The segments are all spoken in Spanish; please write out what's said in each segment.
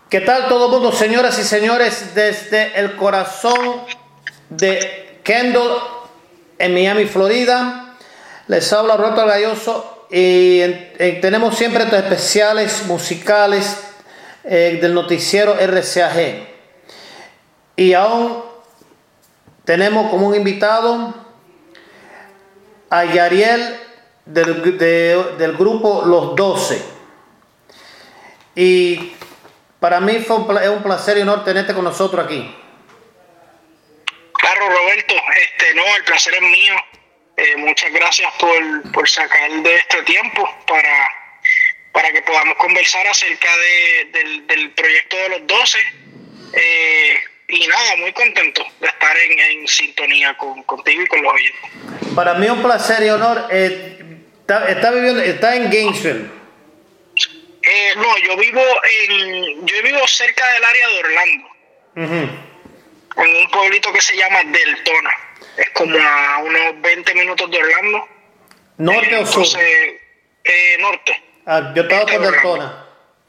¿Qué tal todo el mundo, señoras y señores? Desde el corazón de Kendall, en Miami, Florida, les habla Roberto Galloso y tenemos siempre estos especiales musicales del noticiero RCAG. Y aún tenemos como un invitado a Yariel del grupo Los 12. Y para mí es un placer y honor tenerte con nosotros aquí. Claro, Roberto, no, el placer es mío. Muchas gracias por sacar de este tiempo para que podamos conversar acerca del proyecto de Los 12. Y nada, muy contento de estar en sintonía contigo y con los oyentes. Para mí es un placer y honor. Está en Gainesville. No, yo vivo cerca del área de Orlando, en un pueblito que se llama Deltona. Es como a unos 20 minutos de Orlando. ¿Norte o sur? Norte. Yo estaba por Deltona.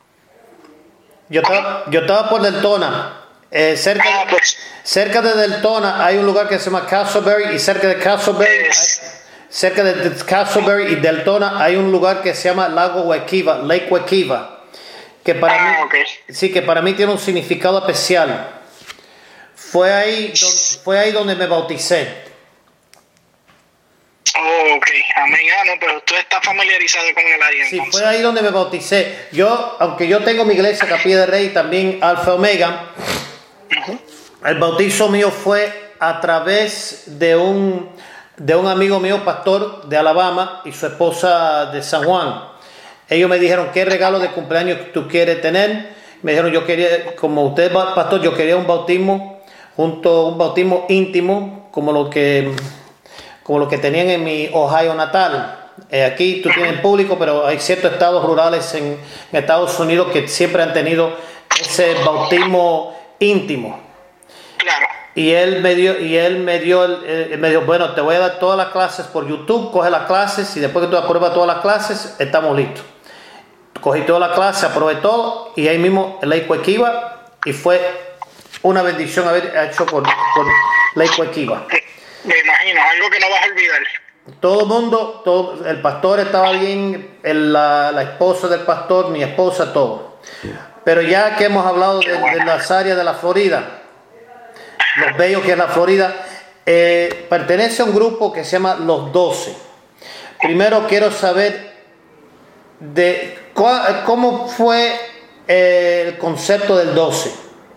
Yo estaba por Deltona. Cerca de Deltona hay un lugar que se llama Castleberry, y cerca de Castleberry y Deltona hay un lugar que se llama Lake Wekiva, que para mí tiene un significado especial. Fue ahí donde me bauticé. Oh, ok, amén. No, pero tú estás familiarizado con el área. Sí, entonces. Fue ahí donde me bauticé. Aunque yo tengo mi iglesia Capilla de Rey, también Alfa Omega. El bautizo mío fue a través de un amigo mío, pastor de Alabama, y su esposa de San Juan. Ellos me dijeron, ¿qué regalo de cumpleaños tú quieres tener? Me dijeron, yo quería, como usted pastor, yo quería un bautismo íntimo, como lo que tenían en mi Ohio natal. Aquí tú tienes público, pero hay ciertos estados rurales en Estados Unidos que siempre han tenido ese bautismo íntimo. Claro. Y él me dijo, bueno, te voy a dar todas las clases por YouTube, coge las clases y después que tú apruebas todas las clases, estamos listos. Cogí todas las clases, aprobé todo y ahí mismo el Lake Wekiva, y fue una bendición haber hecho por Lake Wekiva. Me imagino, algo que no vas a olvidar. Todo el mundo, el pastor estaba bien, la esposa del pastor, mi esposa, todo. Pero ya que hemos hablado de las áreas de la Florida, los bellos que es la Florida, pertenece a un grupo que se llama Los 12. Primero quiero saber cómo fue el concepto del 12.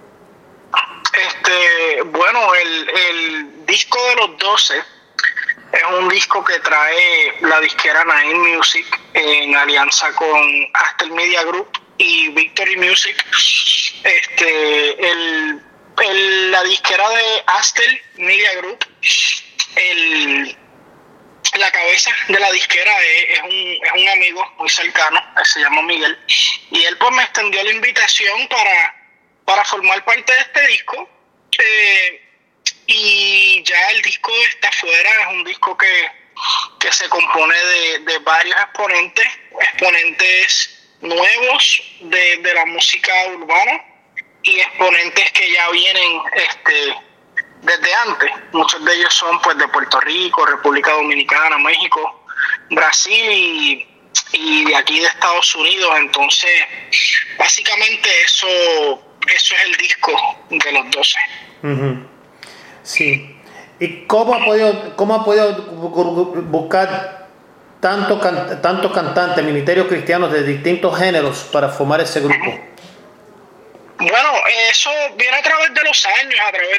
Bueno, el disco de Los 12 es un disco que trae la disquera Naim Music en alianza con Astel Media Group y Victory Music. La disquera de Astel Media Group, la cabeza de la disquera es un amigo muy cercano, se llama Miguel, y él pues me extendió la invitación para formar parte de este disco, y ya el disco está afuera. Es un disco que se compone de varios exponentes nuevos de la música urbana, y exponentes que ya vienen desde antes. Muchos de ellos son pues de Puerto Rico, República Dominicana, México, Brasil y de aquí de Estados Unidos. Entonces, básicamente eso es el disco de Los 12. Uh-huh. Sí. ¿Y cómo ha podido buscar tantos cantantes, ministerios cristianos de distintos géneros para formar ese grupo? Bueno, eso viene a través de los años, a través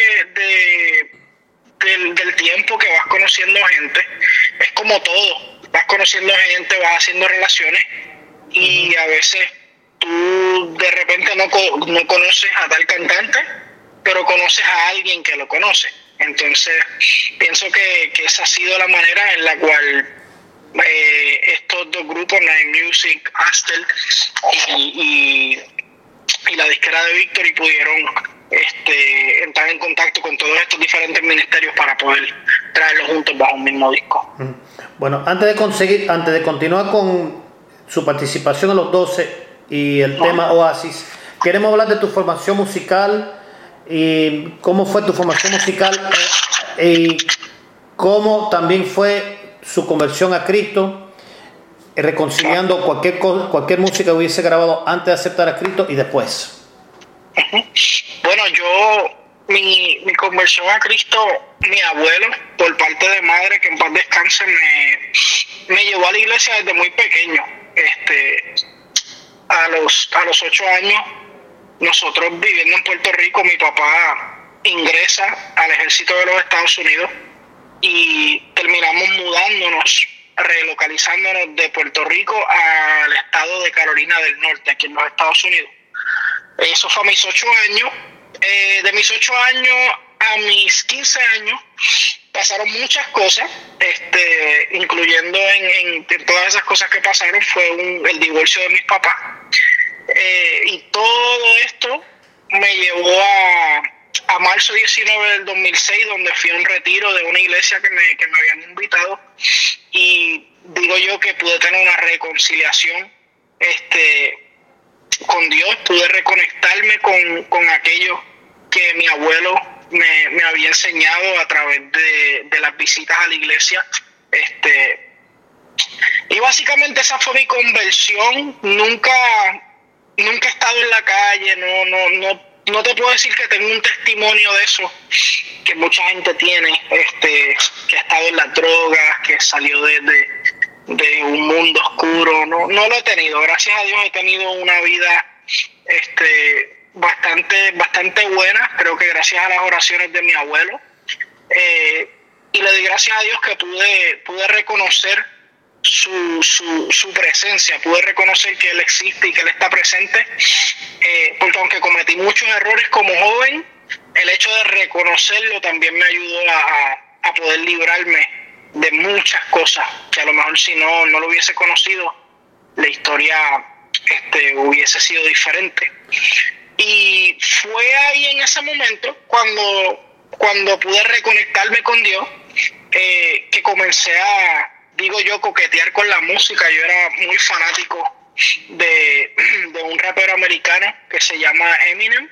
del tiempo que vas conociendo gente. Es como todo, vas conociendo gente, vas haciendo relaciones, y a veces tú de repente no conoces a tal cantante, pero conoces a alguien que lo conoce. Entonces, pienso que esa ha sido la manera en la cual estos dos grupos, Naim Music, Astel y la disquera de Victory, pudieron entrar en contacto con todos estos diferentes ministerios para poder traerlos juntos bajo un mismo disco. Bueno, antes de continuar con su participación en Los 12 y el tema Oasis, queremos hablar de tu formación musical y cómo fue tu formación musical y cómo también fue su conversión a Cristo, reconciliando cualquier música que hubiese grabado antes de aceptar a Cristo y después. Bueno, mi conversión a Cristo, mi abuelo, por parte de madre, que en paz descanse, me llevó a la iglesia desde muy pequeño. A los 8 años, nosotros viviendo en Puerto Rico, mi papá ingresa al ejército de los Estados Unidos y terminamos mudándonos, relocalizándonos de Puerto Rico al estado de Carolina del Norte, aquí en los Estados Unidos. Eso fue a mis 8 años. De mis 8 años a mis 15 años pasaron muchas cosas, incluyendo en todas esas cosas que pasaron fue el divorcio de mis papás. Y todo esto me llevó a marzo 19 del 2006, donde fui a un retiro de una iglesia que me habían invitado, y digo yo que pude tener una reconciliación con Dios, pude reconectarme con aquello que mi abuelo me había enseñado a través de las visitas a la iglesia. Y básicamente esa fue mi conversión. Nunca he estado en la calle, no te puedo decir que tengo un testimonio de eso que mucha gente tiene, que ha estado en las drogas, que salió de un mundo oscuro. No lo he tenido. Gracias a Dios he tenido una vida bastante buena, creo que gracias a las oraciones de mi abuelo, y le doy gracias a Dios que pude reconocer su presencia, pude reconocer que Él existe y que Él está presente, porque aunque cometí muchos errores como joven, el hecho de reconocerlo también me ayudó a poder librarme de muchas cosas que a lo mejor si no lo hubiese conocido, la historia hubiese sido diferente. Y fue ahí en ese momento cuando pude reconectarme con Dios, que comencé digo yo, coquetear con la música. Yo era muy fanático de un rapero americano que se llama Eminem.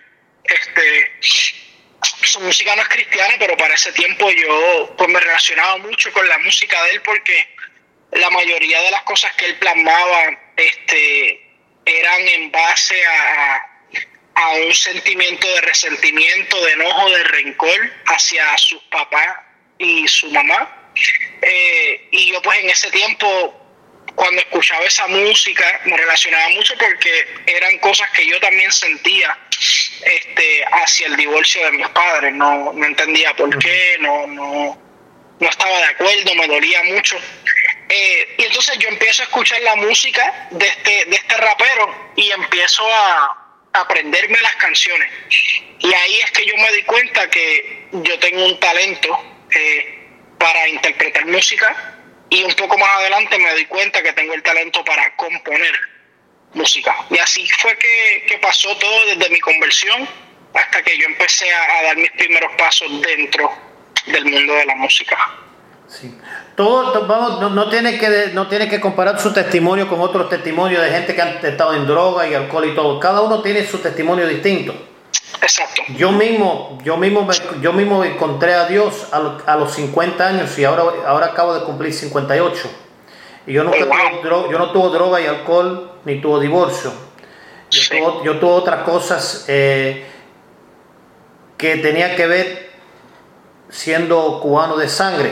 Su música no es cristiana, pero para ese tiempo yo pues me relacionaba mucho con la música de él, porque la mayoría de las cosas que él plasmaba eran en base a un sentimiento de resentimiento, de enojo, de rencor hacia sus papás y su mamá. Y yo pues en ese tiempo, cuando escuchaba esa música, me relacionaba mucho porque eran cosas que yo también sentía hacia el divorcio de mis padres. No entendía por qué, no estaba de acuerdo, me dolía mucho. Y entonces yo empiezo a escuchar la música de este rapero y empiezo a aprenderme las canciones. Y ahí es que yo me di cuenta que yo tengo un talento para interpretar música, y un poco más adelante me di cuenta que tengo el talento para componer música. Y así fue que pasó todo desde mi conversión hasta que yo empecé a dar mis primeros pasos dentro del mundo de la música. Sí. No tiene que comparar su testimonio con otros testimonios de gente que han estado en droga y alcohol y todo. Cada uno tiene su testimonio distinto. Exacto. Yo mismo encontré a Dios a los 50 años y ahora acabo de cumplir 58. Y yo no tuve droga y alcohol, ni tuve divorcio. Yo tuve otras cosas que tenía que ver siendo cubano de sangre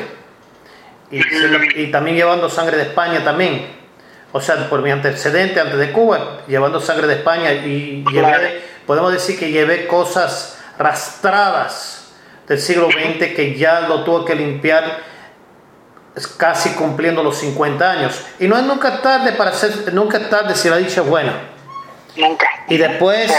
y también llevando sangre de España también. O sea, por mi antecedente antes de Cuba, llevando sangre de España, y podemos decir que llevé cosas rastradas del siglo XX que ya lo tuve que limpiar casi cumpliendo los 50 años. Y no es nunca tarde si la dicha es buena. Nunca. Y después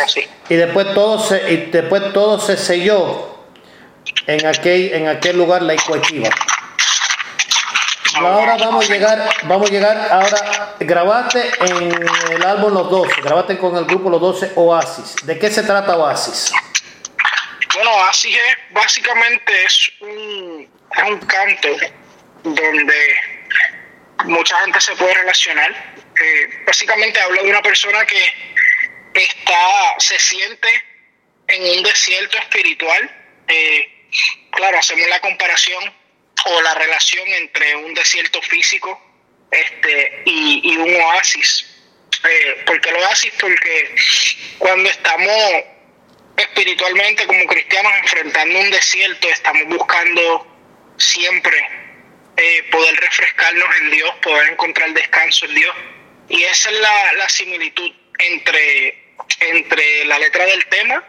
todo se selló en aquel lugar laico-equiva. Ahora vamos a llegar ahora. Grabaste en el álbum Los 12, grabaste con el grupo Los 12 Oasis. ¿De qué se trata Oasis? Bueno, Oasis básicamente es un canto donde mucha gente se puede relacionar. Básicamente habla de una persona que se siente en un desierto espiritual. Claro, hacemos la comparación o la relación entre un desierto físico y un oasis. ¿Por qué el oasis? Porque cuando estamos espiritualmente como cristianos enfrentando un desierto, estamos buscando siempre poder refrescarnos en Dios, poder encontrar descanso en Dios. Y esa es la similitud entre la letra del tema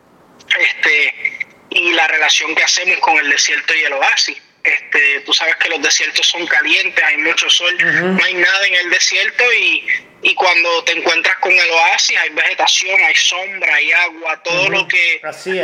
y la relación que hacemos con el desierto y el oasis. Tú sabes que los desiertos son calientes, hay mucho sol, no hay nada en el desierto, y cuando te encuentras con el oasis hay vegetación, hay sombra, hay agua, todo lo que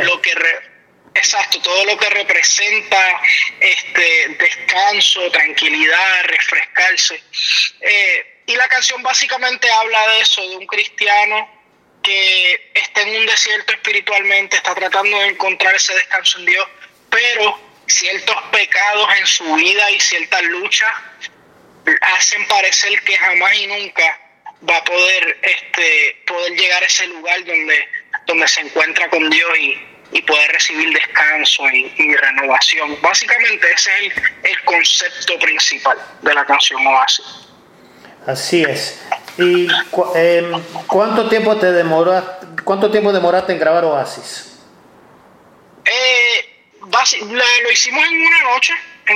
todo lo que representa descanso, tranquilidad, refrescarse. Y la canción básicamente habla de eso, de un cristiano que está en un desierto espiritualmente, está tratando de encontrar ese descanso en Dios, pero ciertos pecados en su vida y ciertas luchas hacen parecer que jamás y nunca va a poder llegar a ese lugar donde se encuentra con Dios y poder recibir descanso y renovación. Básicamente ese es el concepto principal de la canción Oasis. Así es. ¿Y cuánto tiempo demoraste en grabar Oasis? Lo hicimos en una noche.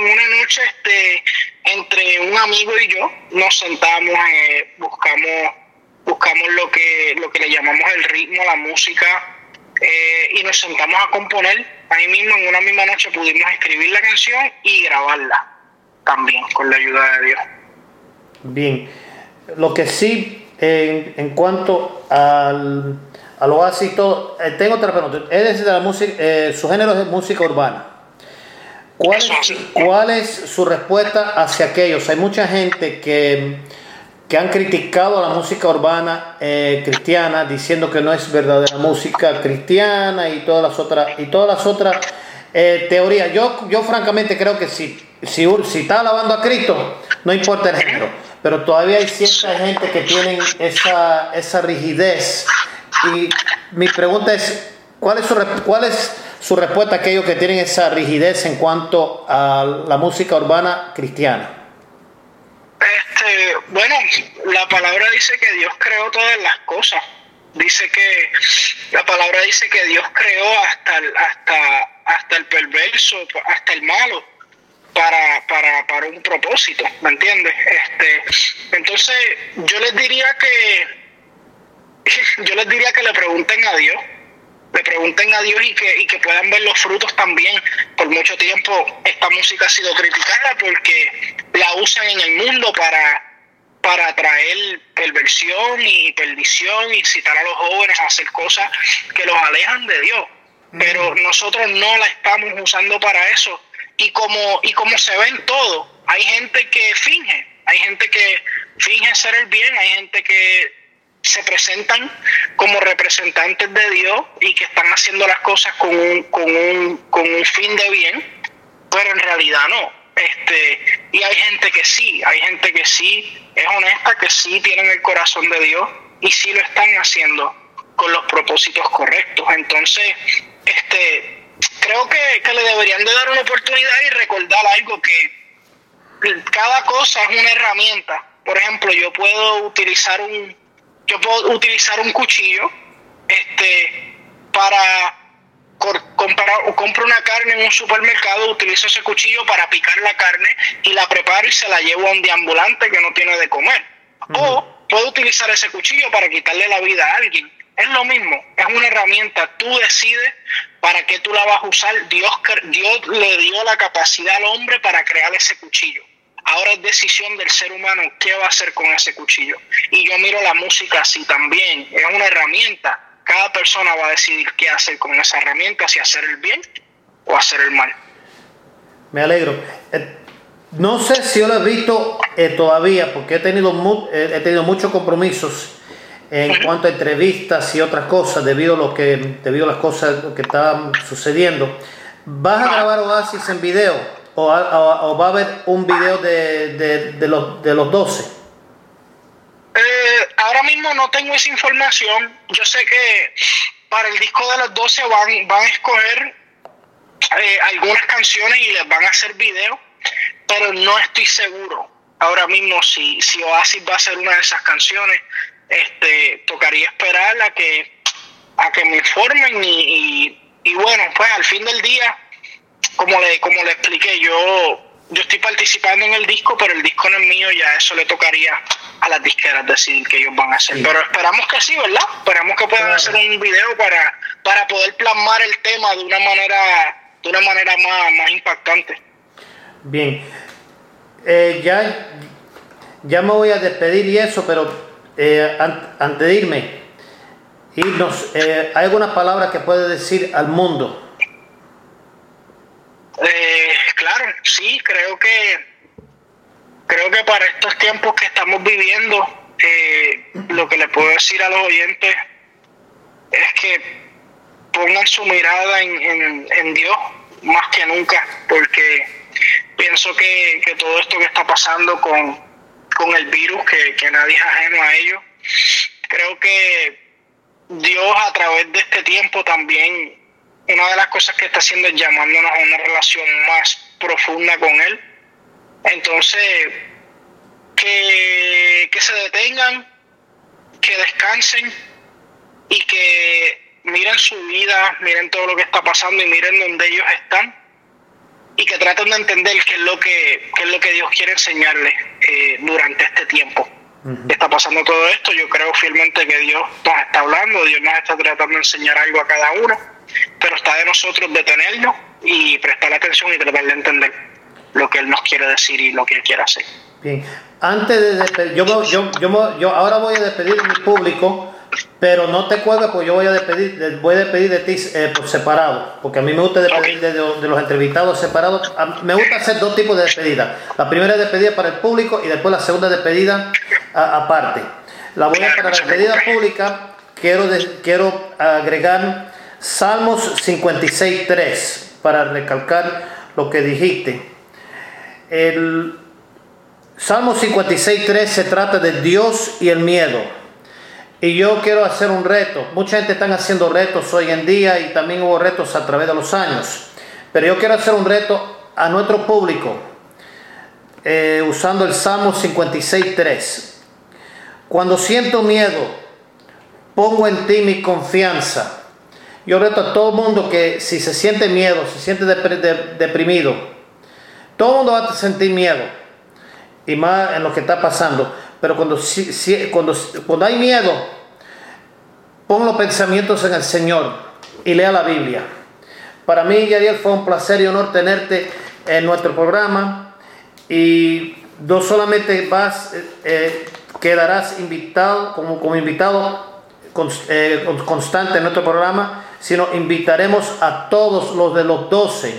Entre un amigo y yo nos sentamos, buscamos lo que le llamamos el ritmo, la música, y nos sentamos a componer. Ahí mismo, en una misma noche, pudimos escribir la canción y grabarla también, con la ayuda de Dios. Bien, lo que sí, en cuanto al Oasis, tengo otra pregunta. Es de la música, su género es de música urbana. ¿Cuál es su respuesta hacia aquellos? Hay mucha gente que han criticado a la música urbana cristiana, diciendo que no es verdadera música cristiana y todas las otras teorías. Yo francamente creo que si está alabando a Cristo, no importa el género, pero todavía hay cierta gente que tienen esa rigidez. Y mi pregunta es, ¿cuál es su respuesta a aquellos que tienen esa rigidez en cuanto a la música urbana cristiana? Bueno, la palabra dice que Dios creó todas las cosas. La palabra dice que Dios creó hasta el perverso, hasta el malo, para un propósito, ¿me entiendes? Entonces yo les diría que le pregunten a Dios. Y que puedan ver los frutos también. Por mucho tiempo esta música ha sido criticada porque la usan en el mundo para traer perversión y perdición, incitar a los jóvenes a hacer cosas que los alejan de Dios. Pero nosotros no la estamos usando para eso. Y como se ve en todo, hay gente que finge ser el bien, hay gente que se presentan como representantes de Dios y que están haciendo las cosas con un fin de bien, pero en realidad no. Y hay gente que sí es honesta, que sí tienen el corazón de Dios y sí lo están haciendo con los propósitos correctos. Entonces, creo que le deberían de dar una oportunidad y recordar algo, que cada cosa es una herramienta. Por ejemplo, yo puedo utilizar un cuchillo para compro una carne en un supermercado, utilizo ese cuchillo para picar la carne y la preparo y se la llevo a un deambulante que no tiene de comer. O puedo utilizar ese cuchillo para quitarle la vida a alguien. Es lo mismo, es una herramienta. Tú decides para qué tú la vas a usar. Dios le dio la capacidad al hombre para crear ese cuchillo. Ahora es decisión del ser humano qué va a hacer con ese cuchillo. Y yo miro la música así también. Es una herramienta. Cada persona va a decidir qué hacer con esa herramienta, si hacer el bien o hacer el mal. Me alegro. No sé si yo lo he visto todavía, porque he tenido muchos compromisos en cuanto a entrevistas y otras cosas, debido a las cosas que estaban sucediendo. ¿Vas a grabar Oasis en video? ¿O va a haber un video de los 12? ahora mismo no tengo esa información. Yo sé que para el disco de los 12 van a escoger algunas canciones y les van a hacer video, pero no estoy seguro ahora mismo si Oasis va a ser una de esas canciones. Tocaría esperar a que me informen y bueno, pues al fin del día, como le expliqué, yo estoy participando en el disco, pero el disco no es mío, ya eso le tocaría a las disqueras decidir qué ellos van a hacer. Sí. Pero esperamos que sí, ¿verdad? Esperamos que puedan hacer un video para poder plasmar el tema de una manera más impactante. Bien, ya me voy a despedir y eso, pero antes de irnos, ¿hay alguna palabra que puede decir al mundo? Claro, sí, creo que para estos tiempos que estamos viviendo, lo que le puedo decir a los oyentes es que pongan su mirada en Dios más que nunca, porque pienso que todo esto que está pasando con el virus, que nadie es ajeno a ello, creo que Dios a través de este tiempo también, una de las cosas que está haciendo es llamándonos a una relación más profunda con Él. Entonces, que se detengan, que descansen y que miren su vida, miren todo lo que está pasando y miren donde ellos están y que traten de entender qué es lo que Dios quiere enseñarles durante este tiempo. Uh-huh. Está pasando todo esto, yo creo fielmente que Dios nos está hablando, Dios nos está tratando de enseñar algo a cada uno, pero está de nosotros detenernos y prestar atención y tratar de entender lo que Él nos quiere decir y lo que Él quiere hacer. Bien, antes de despedir, yo ahora voy a despedir de mi público, pero no te cuelgues porque yo voy a despedir de ti por separado, porque a mí me gusta despedir de los entrevistados separados. Me gusta hacer dos tipos de despedida. La primera despedida para el público y después la segunda despedida aparte. Para la despedida pública quiero agregar Salmos 56:3 para recalcar lo que dijiste. El Salmo 56:3 se trata de Dios y el miedo. Y yo quiero hacer un reto. Mucha gente está haciendo retos hoy en día y también hubo retos a través de los años. Pero yo quiero hacer un reto a nuestro público usando el Salmo 56:3. Cuando siento miedo, pongo en ti mi confianza. Yo reto a todo el mundo que si se siente miedo, se siente deprimido, todo el mundo va a sentir miedo. Y más en lo que está pasando. Pero cuando hay miedo, pon los pensamientos en el Señor y lea la Biblia. Para mí, Yariel, fue un placer y honor tenerte en nuestro programa. Y no solamente quedarás invitado como invitado constante en nuestro programa, sino invitaremos a todos los de los 12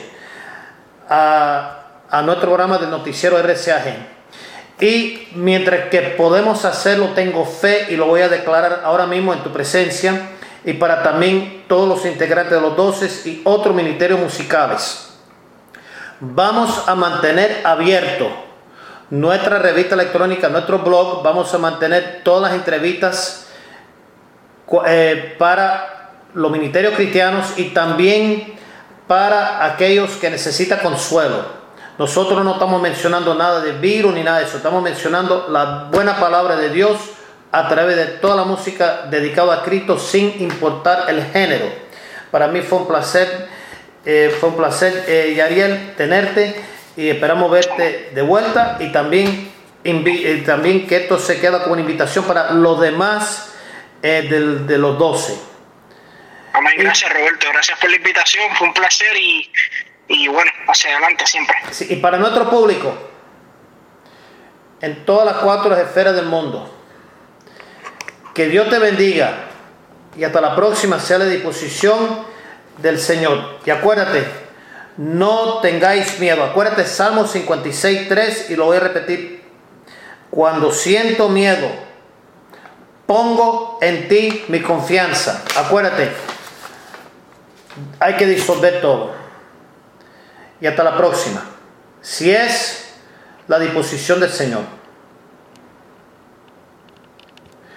a nuestro programa del noticiero RCAG. Y mientras que podemos hacerlo, tengo fe y lo voy a declarar ahora mismo en tu presencia y para también todos los integrantes de los 12 y otros ministerios musicales. Vamos a mantener abierto nuestra revista electrónica, nuestro blog. Vamos a mantener todas las entrevistas para los ministerios cristianos y también para aquellos que necesitan consuelo. Nosotros no estamos mencionando nada de virus ni nada de eso. Estamos mencionando la buena palabra de Dios a través de toda la música dedicada a Cristo sin importar el género. Para mí fue un placer, Yariel, tenerte y esperamos verte de vuelta y también que esto se queda como una invitación para los demás de los 12. Amén, gracias Roberto, gracias por la invitación, fue un placer y bueno, hacia adelante siempre. Sí, y para nuestro público, en todas las 4 esferas del mundo, que Dios te bendiga y hasta la próxima sea la disposición del Señor. Y acuérdate, no tengáis miedo. Acuérdate Salmo 56:3 y lo voy a repetir. Cuando siento miedo, pongo en ti mi confianza. Acuérdate, hay que disolver todo. Y hasta la próxima, si es la disposición del Señor.